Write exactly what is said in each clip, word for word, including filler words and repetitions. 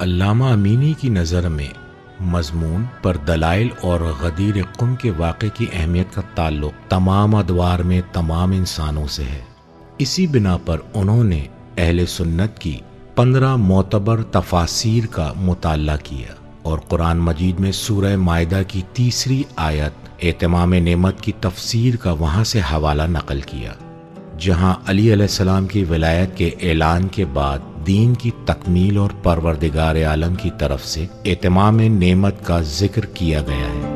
علامہ امینی کی نظر میں مضمون پر دلائل اور غدیر قم کے واقعے کی اہمیت کا تعلق تمام ادوار میں تمام انسانوں سے ہے۔ اسی بنا پر انہوں نے اہل سنت کی پندرہ معتبر تفاسیر کا مطالعہ کیا اور قرآن مجید میں سورہ مائدہ کی تیسری آیت اتمام نعمت کی تفسیر کا وہاں سے حوالہ نقل کیا، جہاں علی علیہ السلام کی ولایت کے اعلان کے بعد دین کی تکمیل اور پروردگار عالم کی طرف سے اتمام نعمت کا ذکر کیا گیا ہے۔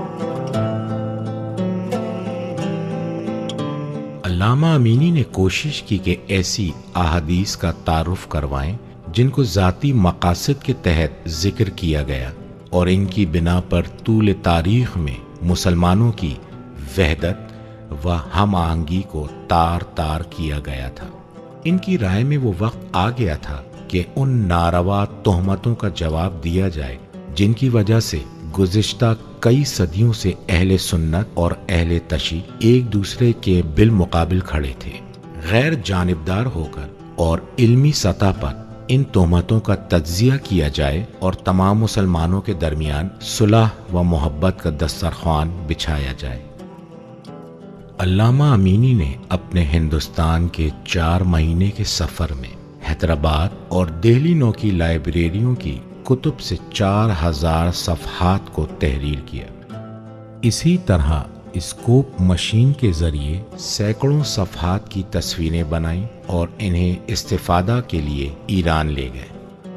علامہ امینی نے کوشش کی کہ ایسی احادیث کا تعارف کروائیں جن کو ذاتی مقاصد کے تحت ذکر کیا گیا اور ان کی بنا پر طول تاریخ میں مسلمانوں کی وحدت و ہم آہنگی کو تار تار کیا گیا تھا۔ ان کی رائے میں وہ وقت آ گیا تھا کہ ان ناروا تہمتوں کا جواب دیا جائے جن کی وجہ سے گزشتہ کئی صدیوں سے اہل سنت اور اہل تشیع ایک دوسرے کے بالمقابل کھڑے تھے۔ غیر جانبدار ہو کر اور علمی سطح پر ان تہمتوں کا تجزیہ کیا جائے اور تمام مسلمانوں کے درمیان صلح و محبت کا دسترخوان بچھایا جائے۔ علامہ امینی نے اپنے ہندوستان کے چار مہینے کے سفر میں حیدرآباد اور دہلی نو کی لائبریریوں کی کتب سے چار ہزار صفحات کو تحریر کیا۔ اسی طرح اسکوپ مشین کے ذریعے سینکڑوں صفحات کی تصویریں بنائیں اور انہیں استفادہ کے لیے ایران لے گئے۔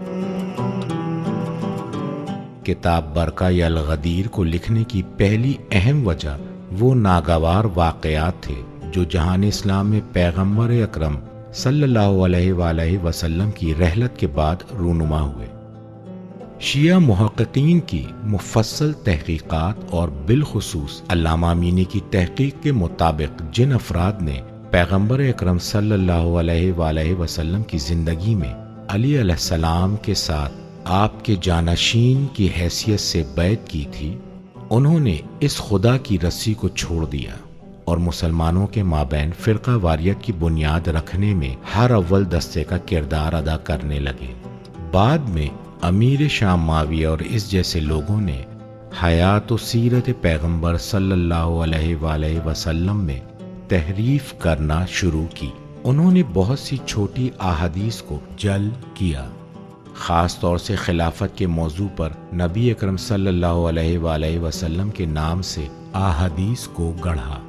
کتاب برقہ الغدیر کو لکھنے کی پہلی اہم وجہ وہ ناگوار واقعات تھے جو جہان اسلام میں پیغمبر اکرم صلی اللہ علیہ وآلہ وسلم کی رحلت کے بعد رونما ہوئے۔ شیعہ محققین کی مفصل تحقیقات اور بالخصوص علامہ امینی کی تحقیق کے مطابق جن افراد نے پیغمبر اکرم صلی اللہ علیہ وآلہ وسلم کی زندگی میں علی علیہ السلام کے ساتھ آپ کے جانشین کی حیثیت سے بیعت کی تھی، انہوں نے اس خدا کی رسی کو چھوڑ دیا اور مسلمانوں کے مابین فرقہ واریت کی بنیاد رکھنے میں ہر اول دستے کا کردار ادا کرنے لگے۔ بعد میں امیر شام معاویہ اور اس جیسے لوگوں نے حیات و سیرت پیغمبر صلی اللہ علیہ وآلہ وسلم میں تحریف کرنا شروع کی۔ انہوں نے بہت سی چھوٹی احادیث کو جل کیا، خاص طور سے خلافت کے موضوع پر نبی اکرم صلی اللہ علیہ وآلہ وسلم کے نام سے احادیث کو گڑھا۔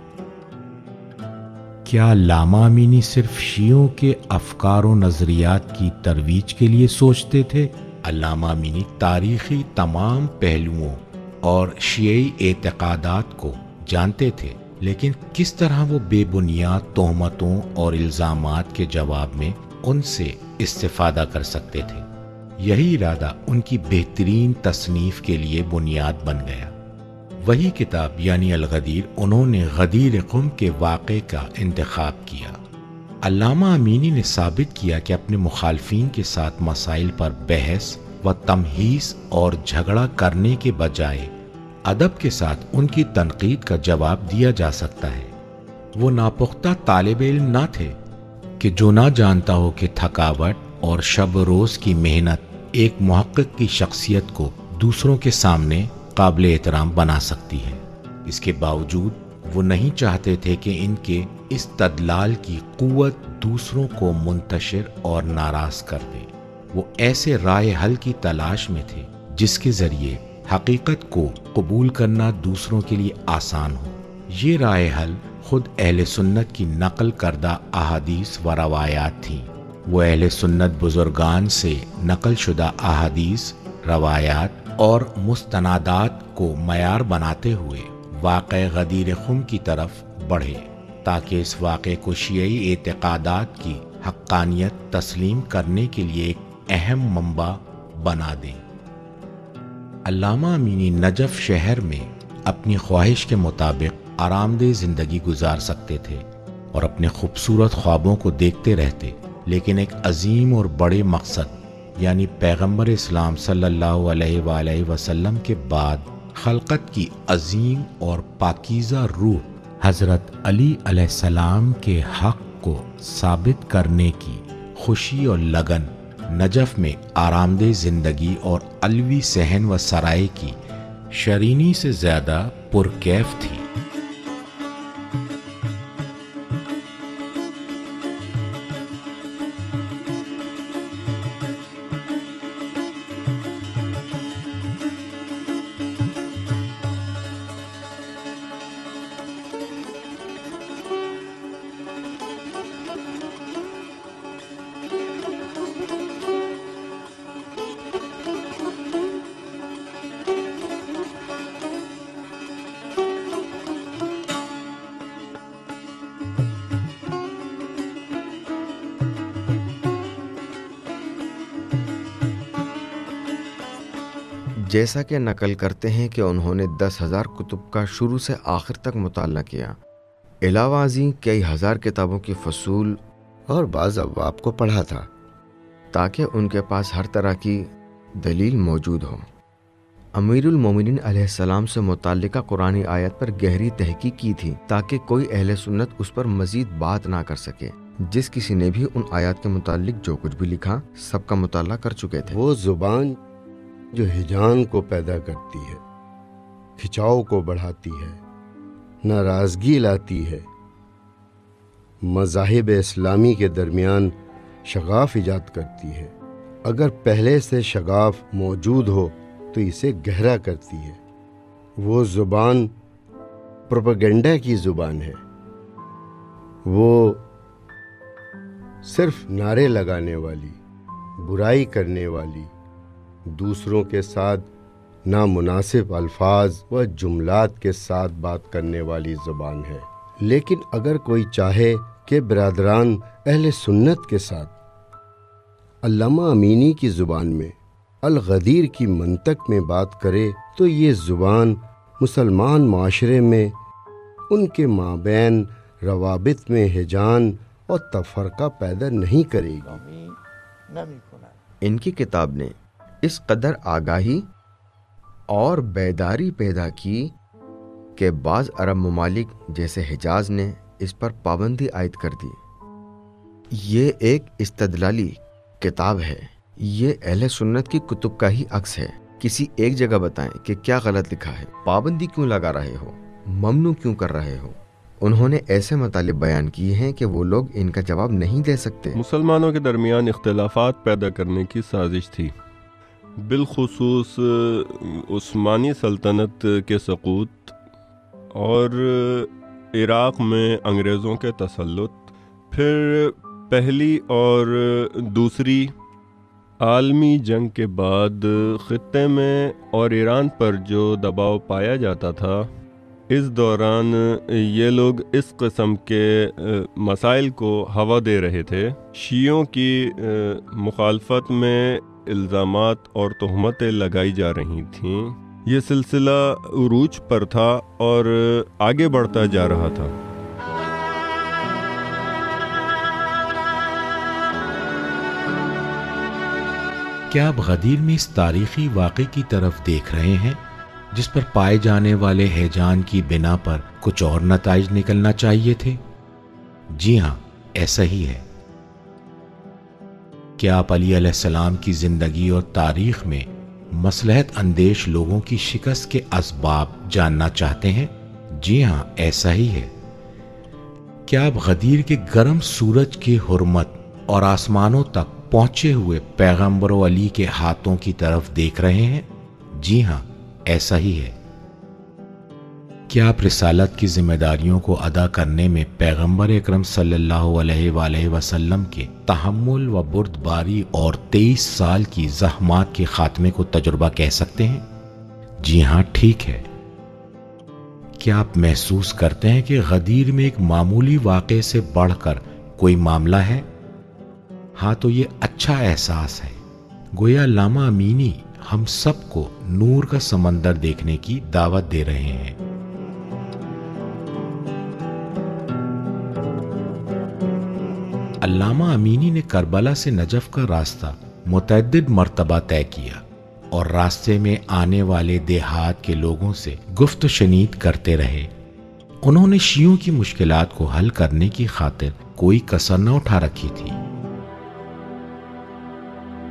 کیا علامہ امینی صرف شیعوں کے افکار و نظریات کی ترویج کے لیے سوچتے تھے؟ علامہ امینی تاریخی تمام پہلوؤں اور شیعی اعتقادات کو جانتے تھے، لیکن کس طرح وہ بے بنیاد تہمتوں اور الزامات کے جواب میں ان سے استفادہ کر سکتے تھے۔ یہی ارادہ ان کی بہترین تصنیف کے لیے بنیاد بن گیا۔ وہی کتاب یعنی الغدیر انہوں نے غدیر قم کے واقعے کا انتخاب کیا۔ علامہ امینی نے ثابت کیا کہ اپنے مخالفین کے ساتھ مسائل پر بحث و تمہیز اور جھگڑا کرنے کے بجائے ادب کے ساتھ ان کی تنقید کا جواب دیا جا سکتا ہے۔ وہ ناپختہ طالب علم نہ تھے کہ جو نہ جانتا ہو کہ تھکاوٹ اور شب روز کی محنت ایک محقق کی شخصیت کو دوسروں کے سامنے قابل احترام بنا سکتی ہے۔ اس کے باوجود وہ نہیں چاہتے تھے کہ ان کے استدلال کی قوت دوسروں کو منتشر اور ناراض کر دے۔ وہ ایسے رائے حل کی تلاش میں تھے جس کے ذریعے حقیقت کو قبول کرنا دوسروں کے لیے آسان ہو۔ یہ رائے حل خود اہل سنت کی نقل کردہ احادیث و روایات تھیں۔ وہ اہل سنت بزرگان سے نقل شدہ احادیث، روایات اور مستندات کو معیار بناتے ہوئے واقع غدیر قم کی طرف بڑھے تاکہ اس واقعے کو شیعی اعتقادات کی حقانیت تسلیم کرنے کے لیے ایک اہم منبع بنا دیں۔ علامہ امینی نجف شہر میں اپنی خواہش کے مطابق آرام دہ زندگی گزار سکتے تھے اور اپنے خوبصورت خوابوں کو دیکھتے رہتے، لیکن ایک عظیم اور بڑے مقصد یعنی پیغمبر اسلام صلی اللہ علیہ وآلہ وسلم کے بعد خلقت کی عظیم اور پاکیزہ روح حضرت علی علیہ السلام کے حق کو ثابت کرنے کی خوشی اور لگن نجف میں آرام دہ زندگی اور علوی صحن و سرائے کی شرینی سے زیادہ پرکیف تھی۔ جیسا کہ نقل کرتے ہیں کہ انہوں نے دس ہزار کتب کا شروع سے آخر تک مطالعہ کیا، علاوہ ازیں کئی ہزار کتابوں کی فصول اور بعض ابواب کو پڑھا تھا تاکہ ان کے پاس ہر طرح کی دلیل موجود ہو۔ امیر المومنین علیہ السلام سے متعلقہ قرآنی آیت پر گہری تحقیق کی تھی تاکہ کوئی اہل سنت اس پر مزید بات نہ کر سکے۔ جس کسی نے بھی ان آیات کے متعلق جو کچھ بھی لکھا سب کا مطالعہ کر چکے تھے۔ وہ زبان جو ہجان کو پیدا کرتی ہے، کھچاؤ کو بڑھاتی ہے، ناراضگی لاتی ہے، مذاہب اسلامی کے درمیان شغاف ایجاد کرتی ہے، اگر پہلے سے شغاف موجود ہو تو اسے گہرا کرتی ہے۔ وہ زبان پروپیگنڈا کی زبان ہے، وہ صرف نعرے لگانے والی، برائی کرنے والی، دوسروں کے ساتھ نامناسب الفاظ و جملات کے ساتھ بات کرنے والی زبان ہے۔ لیکن اگر کوئی چاہے کہ برادران اہل سنت کے ساتھ علامہ امینی کی زبان میں، الغدیر کی منطق میں بات کرے تو یہ زبان مسلمان معاشرے میں ان کے مابین روابط میں ہجان اور تفرقہ پیدا نہیں کرے گی۔ ان کی کتاب نے اس قدر آگاہی اور بیداری پیدا کی کہ بعض عرب ممالک جیسے حجاز نے اس پر پابندی عائد کر دی۔ یہ ایک استدلالی کتاب ہے، یہ اہل سنت کی کتب کا ہی عکس ہے۔ کسی ایک جگہ بتائیں کہ کیا غلط لکھا ہے، پابندی کیوں لگا رہے ہو، ممنوع کیوں کر رہے ہو۔ انہوں نے ایسے مطالب بیان کیے ہیں کہ وہ لوگ ان کا جواب نہیں دے سکتے۔ مسلمانوں کے درمیان اختلافات پیدا کرنے کی سازش تھی، بالخصوص عثمانی سلطنت کے سقوط اور عراق میں انگریزوں کے تسلط، پھر پہلی اور دوسری عالمی جنگ کے بعد خطے میں اور ایران پر جو دباؤ پایا جاتا تھا، اس دوران یہ لوگ اس قسم کے مسائل کو ہوا دے رہے تھے۔ شیعوں کی مخالفت میں الزامات اور تہمتیں لگائی جا رہی تھیں۔ یہ سلسلہ عروج پر تھا اور آگے بڑھتا جا رہا تھا۔ کیا آپ غدیر میں اس تاریخی واقعے کی طرف دیکھ رہے ہیں جس پر پائے جانے والے ہیجان کی بنا پر کچھ اور نتائج نکلنا چاہیے تھے؟ جی ہاں، ایسا ہی ہے۔ کیا آپ علی علیہ السلام کی زندگی اور تاریخ میں مصلحت اندیش لوگوں کی شکست کے اسباب جاننا چاہتے ہیں؟ جی ہاں، ایسا ہی ہے۔ کیا آپ غدیر کے گرم سورج کی حرمت اور آسمانوں تک پہنچے ہوئے پیغمبر و علی کے ہاتھوں کی طرف دیکھ رہے ہیں؟ جی ہاں، ایسا ہی ہے۔ کیا آپ رسالت کی ذمہ داریوں کو ادا کرنے میں پیغمبر اکرم صلی اللہ علیہ وآلہ وسلم کے تحمل و بردباری اور تیئیس سال کی زحمات کے خاتمے کو تجربہ کہہ سکتے ہیں؟ جی ہاں، ٹھیک ہے۔ کیا آپ محسوس کرتے ہیں کہ غدیر میں ایک معمولی واقعے سے بڑھ کر کوئی معاملہ ہے؟ ہاں، تو یہ اچھا احساس ہے۔ گویا علامہ امینی ہم سب کو نور کا سمندر دیکھنے کی دعوت دے رہے ہیں۔ علامہ امینی نے کربلا سے نجف کا راستہ متعدد مرتبہ طے کیا اور راستے میں آنے والے دیہات کے لوگوں سے گفت و شنید کرتے رہے۔ انہوں نے شیعوں کی مشکلات کو حل کرنے کی خاطر کوئی کسر نہ اٹھا رکھی تھی۔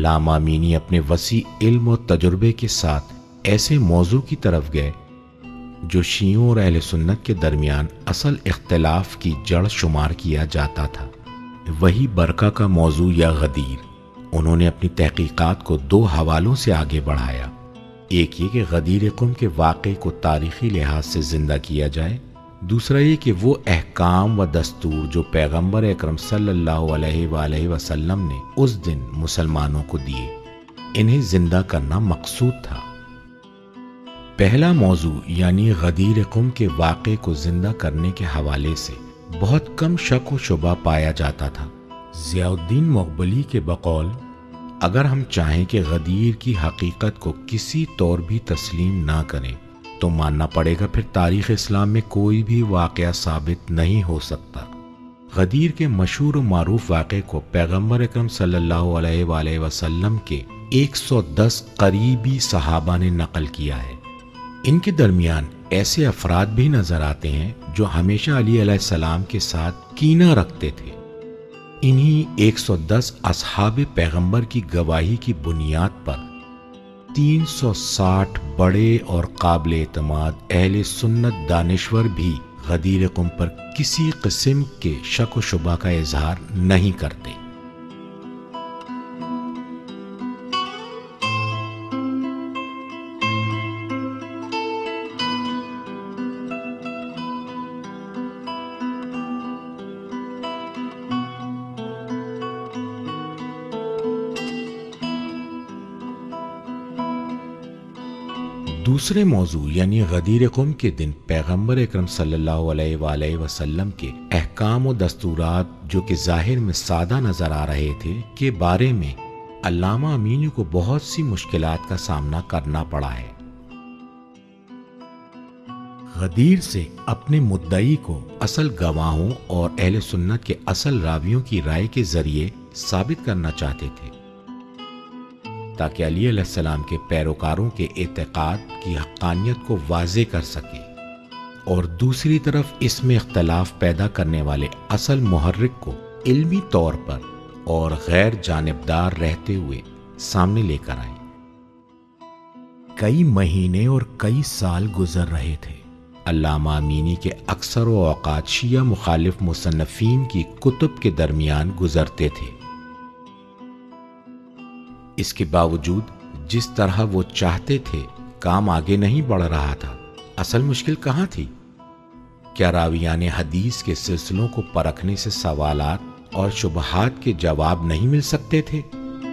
علامہ امینی اپنے وسیع علم و تجربے کے ساتھ ایسے موضوع کی طرف گئے جو شیعوں اور اہل سنت کے درمیان اصل اختلاف کی جڑ شمار کیا جاتا تھا، وہی برقہ کا موضوع یا غدیر۔ انہوں نے اپنی تحقیقات کو دو حوالوں سے آگے بڑھایا، ایک یہ کہ غدیر قم کے واقعے کو تاریخی لحاظ سے زندہ کیا جائے، دوسرا یہ کہ وہ احکام و دستور جو پیغمبر اکرم صلی اللہ علیہ وآلہ وسلم نے اس دن مسلمانوں کو دیے، انہیں زندہ کرنا مقصود تھا۔ پہلا موضوع یعنی غدیر قم کے واقعے کو زندہ کرنے کے حوالے سے بہت کم شک و شبہ پایا جاتا تھا۔ ضیاء الدین مغبلی کے بقول، اگر ہم چاہیں کہ غدیر کی حقیقت کو کسی طور بھی تسلیم نہ کریں تو ماننا پڑے گا پھر تاریخ اسلام میں کوئی بھی واقعہ ثابت نہیں ہو سکتا۔ غدیر کے مشہور و معروف واقعے کو پیغمبر اکرم صلی اللہ علیہ وآلہ وسلم کے ایک سو دس قریبی صحابہ نے نقل کیا ہے۔ ان کے درمیان ایسے افراد بھی نظر آتے ہیں جو ہمیشہ علی علیہ السلام کے ساتھ کینہ رکھتے تھے۔ انہی ایک سو دس اصحاب پیغمبر کی گواہی کی بنیاد پر تین سو ساٹھ بڑے اور قابل اعتماد اہل سنت دانشور بھی غدیر قم پر کسی قسم کے شک و شبہ کا اظہار نہیں کرتے۔ دوسرے موضوع یعنی غدیر قم کے دن پیغمبر اکرم صلی اللہ علیہ وآلہ وسلم کے احکام و دستورات جو کہ ظاہر میں سادہ نظر آ رہے تھے کے بارے میں علامہ امینی کو بہت سی مشکلات کا سامنا کرنا پڑا ہے۔ غدیر سے اپنے مدعی کو اصل گواہوں اور اہل سنت کے اصل راویوں کی رائے کے ذریعے ثابت کرنا چاہتے تھے تاکہ علی علیہ السلام کے پیروکاروں کے اعتقاد کی حقانیت کو واضح کر سکے، اور دوسری طرف اس میں اختلاف پیدا کرنے والے اصل محرک کو علمی طور پر اور غیر جانبدار رہتے ہوئے سامنے لے کر آئے۔ کئی مہینے اور کئی سال گزر رہے تھے۔ علامہ امینی کے اکثر و اوقات شیعہ مخالف مصنفین کی کتب کے درمیان گزرتے تھے۔ اس کے باوجود جس طرح وہ چاہتے تھے کام آگے نہیں بڑھ رہا تھا۔ اصل مشکل کہاں تھی؟ کیا راویان حدیث کے سلسلوں کو پرکھنے سے سوالات اور شبہات کے جواب نہیں مل سکتے تھے؟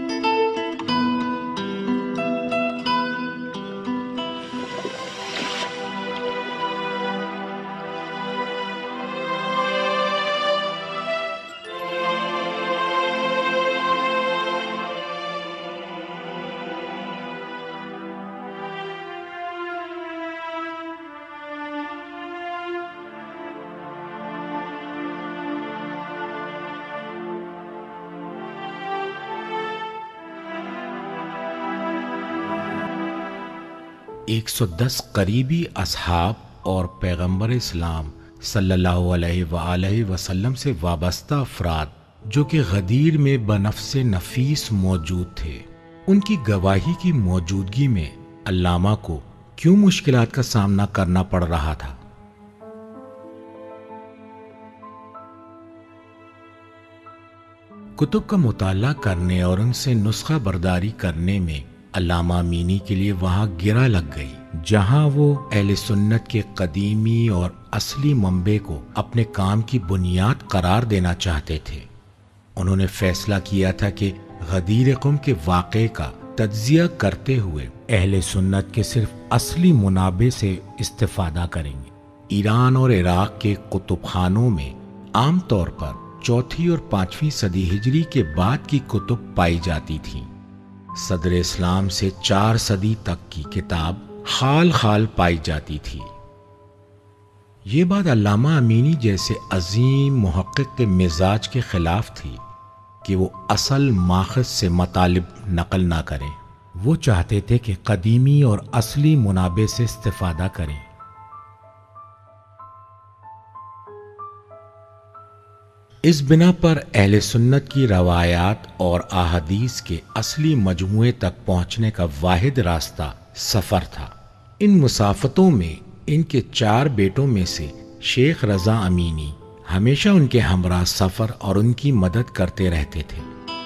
ایک سو دس قریبی اصحاب اور پیغمبر اسلام صلی اللہ علیہ وآلہ وسلم سے وابستہ افراد جو کہ غدیر میں بنفس نفیس موجود تھے، ان کی گواہی کی موجودگی میں علامہ کو کیوں مشکلات کا سامنا کرنا پڑ رہا تھا؟ کتب کا مطالعہ کرنے اور ان سے نسخہ برداری کرنے میں علامہ امینی کے لیے وہاں گرہ لگ گئی جہاں وہ اہل سنت کے قدیمی اور اصلی منبع کو اپنے کام کی بنیاد قرار دینا چاہتے تھے۔ انہوں نے فیصلہ کیا تھا کہ غدیر قم کے واقعے کا تجزیہ کرتے ہوئے اہل سنت کے صرف اصلی منابع سے استفادہ کریں گے۔ ایران اور عراق کے کتب خانوں میں عام طور پر چوتھی اور پانچویں صدی ہجری کے بعد کی کتب پائی جاتی تھیں۔ صدر اسلام سے چار صدی تک کی کتاب خال خال پائی جاتی تھی۔ یہ بات علامہ امینی جیسے عظیم محقق کے مزاج کے خلاف تھی کہ وہ اصل ماخذ سے مطالب نقل نہ کریں۔ وہ چاہتے تھے کہ قدیمی اور اصلی منابع سے استفادہ کریں۔ اس بنا پر اہل سنت کی روایات اور احادیث کے اصلی مجموعے تک پہنچنے کا واحد راستہ سفر تھا۔ ان مسافتوں میں ان کے چار بیٹوں میں سے شیخ رضا امینی ہمیشہ ان کے ہمراہ سفر اور ان کی مدد کرتے رہتے تھے۔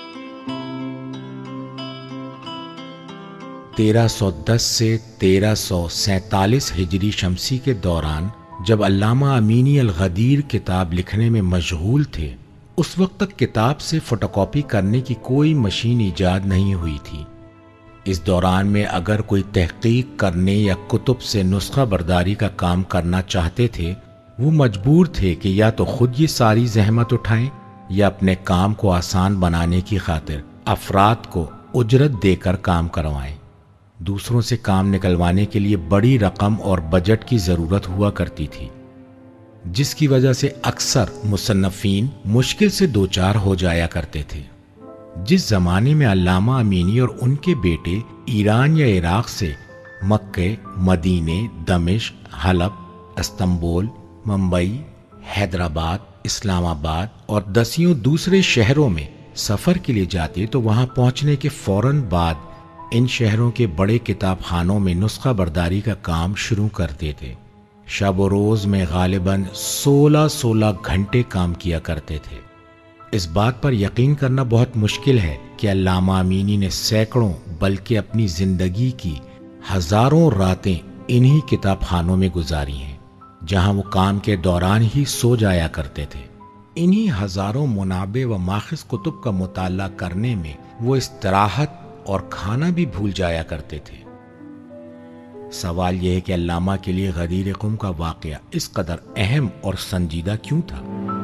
تیرہ سو دس سے تیرہ سو سینتالیس ہجری شمسی کے دوران جب علامہ امینی الغدیر کتاب لکھنے میں مشغول تھے، اس وقت تک کتاب سے فوٹو کاپی کرنے کی کوئی مشین ایجاد نہیں ہوئی تھی۔ اس دوران میں اگر کوئی تحقیق کرنے یا کتب سے نسخہ برداری کا کام کرنا چاہتے تھے، وہ مجبور تھے کہ یا تو خود یہ ساری زحمت اٹھائیں یا اپنے کام کو آسان بنانے کی خاطر افراد کو اجرت دے کر کام کروائیں۔ دوسروں سے کام نکلوانے کے لیے بڑی رقم اور بجٹ کی ضرورت ہوا کرتی تھی، جس کی وجہ سے اکثر مصنفین مشکل سے دوچار ہو جایا کرتے تھے۔ جس زمانے میں علامہ امینی اور ان کے بیٹے ایران یا عراق سے مکہ، مدینے، دمشق، حلب، استنبول، ممبئی، حیدرآباد، اسلام آباد اور دسیوں دوسرے شہروں میں سفر کے لیے جاتے تو وہاں پہنچنے کے فوراً بعد ان شہروں کے بڑے کتاب خانوں میں نسخہ برداری کا کام شروع کر دیتے۔ شب و روز میں غالباً سولہ سولہ گھنٹے کام کیا کرتے تھے۔ اس بات پر یقین کرنا بہت مشکل ہے کہ علامہ امینی نے سینکڑوں بلکہ اپنی زندگی کی ہزاروں راتیں انہی کتاب خانوں میں گزاری ہیں، جہاں وہ کام کے دوران ہی سو جایا کرتے تھے۔ انہی ہزاروں منابع و ماخذ کتب کا مطالعہ کرنے میں وہ استراحت اور کھانا بھی بھول جایا کرتے تھے۔ سوال یہ ہے کہ علامہ کے لیے غدیر قم کا واقعہ اس قدر اہم اور سنجیدہ کیوں تھا؟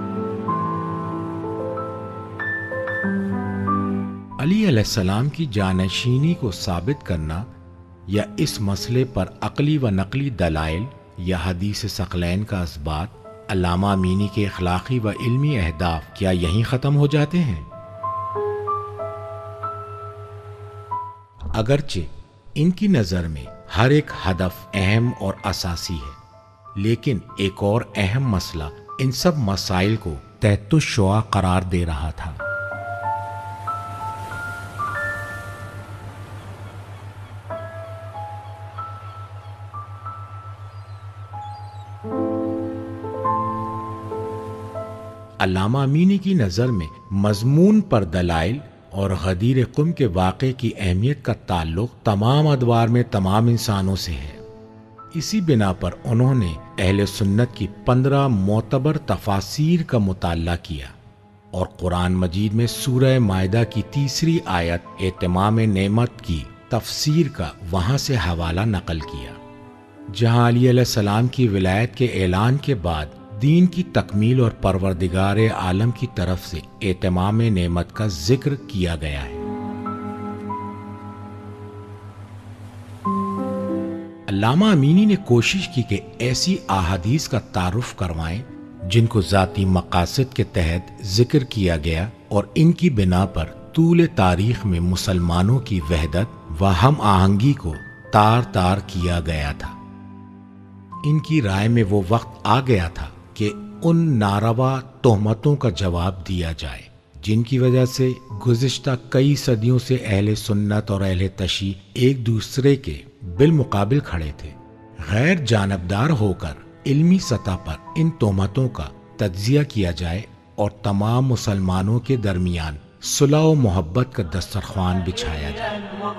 علی علیہ السلام کی جانشینی کو ثابت کرنا یا اس مسئلے پر عقلی و نقلی دلائل یا حدیث ثقلین کا اثبات علامہ امینی کے اخلاقی و علمی اہداف کیا یہیں ختم ہو جاتے ہیں؟ اگرچہ ان کی نظر میں ہر ایک ہدف اہم اور اساسی ہے، لیکن ایک اور اہم مسئلہ ان سب مسائل کو تحت الشعاع قرار دے رہا تھا۔ علامہ امینی کی نظر میں مضمون پر دلائل اور غدیر قم کے واقعے کی اہمیت کا تعلق تمام ادوار میں تمام انسانوں سے ہے۔ اسی بنا پر انہوں نے اہل سنت کی پندرہ معتبر تفاسیر کا مطالعہ کیا اور قرآن مجید میں سورہ مائدہ کی تیسری آیت اتمام نعمت کی تفسیر کا وہاں سے حوالہ نقل کیا، جہاں علی علیہ السلام کی ولایت کے اعلان کے بعد دین کی تکمیل اور پروردگار عالم کی طرف سے اتمام نعمت کا ذکر کیا گیا ہے۔ علامہ امینی نے کوشش کی کہ ایسی احادیث کا تعارف کروائیں جن کو ذاتی مقاصد کے تحت ذکر کیا گیا اور ان کی بنا پر طول تاریخ میں مسلمانوں کی وحدت و ہم آہنگی کو تار تار کیا گیا تھا۔ ان کی رائے میں وہ وقت آ گیا تھا کہ ان ناروا تہمتوں کا جواب دیا جائے جن کی وجہ سے گزشتہ کئی صدیوں سے اہل سنت اور اہل تشیع ایک دوسرے کے بالمقابل کھڑے تھے۔ غیر جانبدار ہو کر علمی سطح پر ان تہمتوں کا تجزیہ کیا جائے اور تمام مسلمانوں کے درمیان صلح و محبت کا دسترخوان بچھایا جائے۔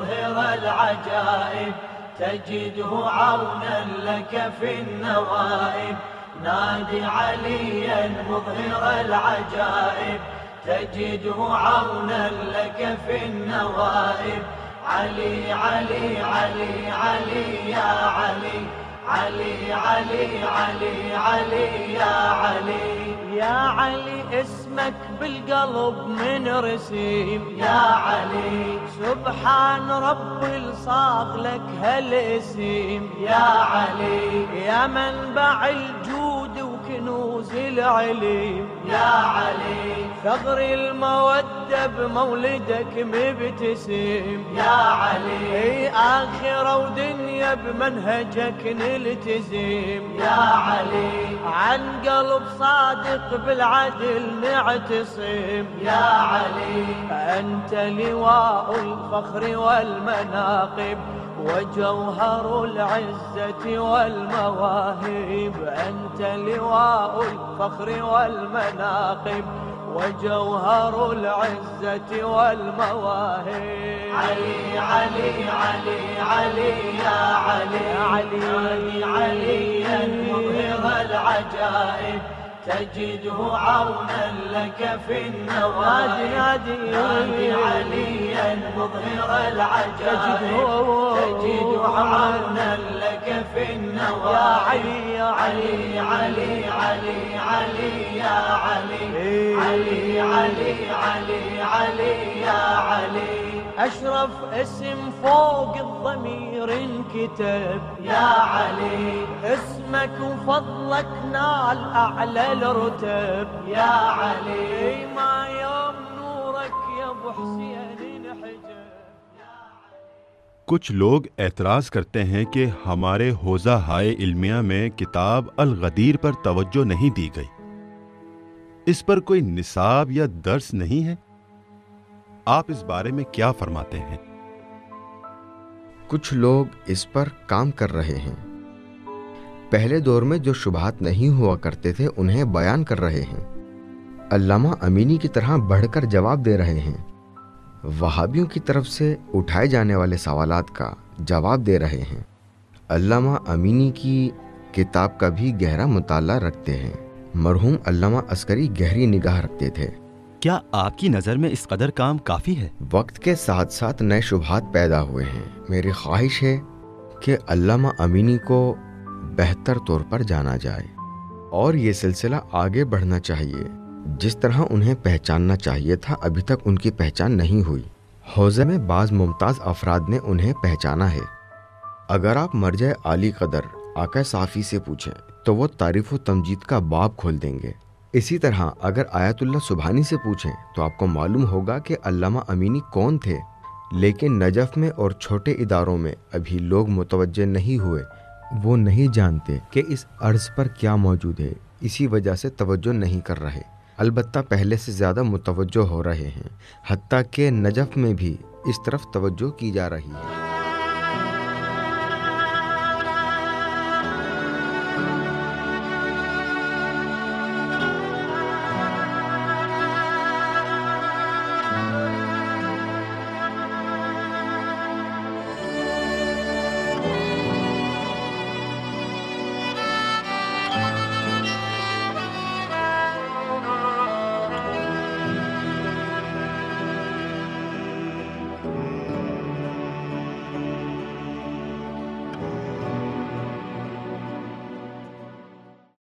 نادي عليا مظهر العجائب تجده عونا لك في النوائب علي علي علي علي يا علي علي علي علي علي يا علي يا علي اسمك بالقلب من رسيم يا علي سبحان ربي صاغ لك هالاسم يا علي يا منبع الجود وكنوز شمس العليم يا علي ثغر المودة بمولدك مبتسم يا علي آخرة ودنيا بمنهجك نلتزم يا علي عن قلب صادق بالعدل نعتصم يا علي أنت لواء الفخر والمناقب وجوهر العزة والمواهب أنت لواء الفخر والمناقب وجوهر العزة والمواهب علي علي علي علي يا علي علي عليا مظهر العجائب تجده عونا لك في النوادي نادي عليا مظهر العجائب تجده عونا لك في النوادي يا علي علي علي علي يا علي علي علي علي علي يا علي أشرف اسم فوق الضمير انكتب يا علي اسمك وفضلك نال أعلى الرتب يا علي ما يوم نورك يا ابو حسين انحجب. کچھ لوگ اعتراض کرتے ہیں کہ ہمارے حوزہ ہائے علمیہ میں کتاب الغدیر پر توجہ نہیں دی گئی، اس پر کوئی نصاب یا درس نہیں ہے، آپ اس بارے میں کیا فرماتے ہیں؟ کچھ لوگ اس پر کام کر رہے ہیں، پہلے دور میں جو شبہات نہیں ہوا کرتے تھے انہیں بیان کر رہے ہیں، علامہ امینی کی طرح بڑھ کر جواب دے رہے ہیں، وہابیوں کی طرف سے اٹھائے جانے والے سوالات کا جواب دے رہے ہیں، علامہ امینی کی کتاب کا بھی گہرا مطالعہ رکھتے ہیں۔ مرحوم علامہ عسکری گہری نگاہ رکھتے تھے۔ کیا آپ کی نظر میں اس قدر کام کافی ہے؟ وقت کے ساتھ ساتھ نئے شبہات پیدا ہوئے ہیں، میری خواہش ہے کہ علامہ امینی کو بہتر طور پر جانا جائے اور یہ سلسلہ آگے بڑھنا چاہیے۔ جس طرح انہیں پہچاننا چاہیے تھا ابھی تک ان کی پہچان نہیں ہوئی۔ حوزے میں بعض ممتاز افراد نے انہیں پہچانا ہے۔ اگر آپ مرجع عالی قدر آقا صافی سے پوچھیں تو وہ تعریف و تمجید کا باب کھول دیں گے۔ اسی طرح اگر آیت اللہ سبحانی سے پوچھیں تو آپ کو معلوم ہوگا کہ علامہ امینی کون تھے، لیکن نجف میں اور چھوٹے اداروں میں ابھی لوگ متوجہ نہیں ہوئے، وہ نہیں جانتے کہ اس عرض پر کیا موجود ہے، اسی وجہ سے توجہ نہیں کر رہے۔ البتہ پہلے سے زیادہ متوجہ ہو رہے ہیں، حتیٰ کہ نجف میں بھی اس طرف توجہ کی جا رہی ہے۔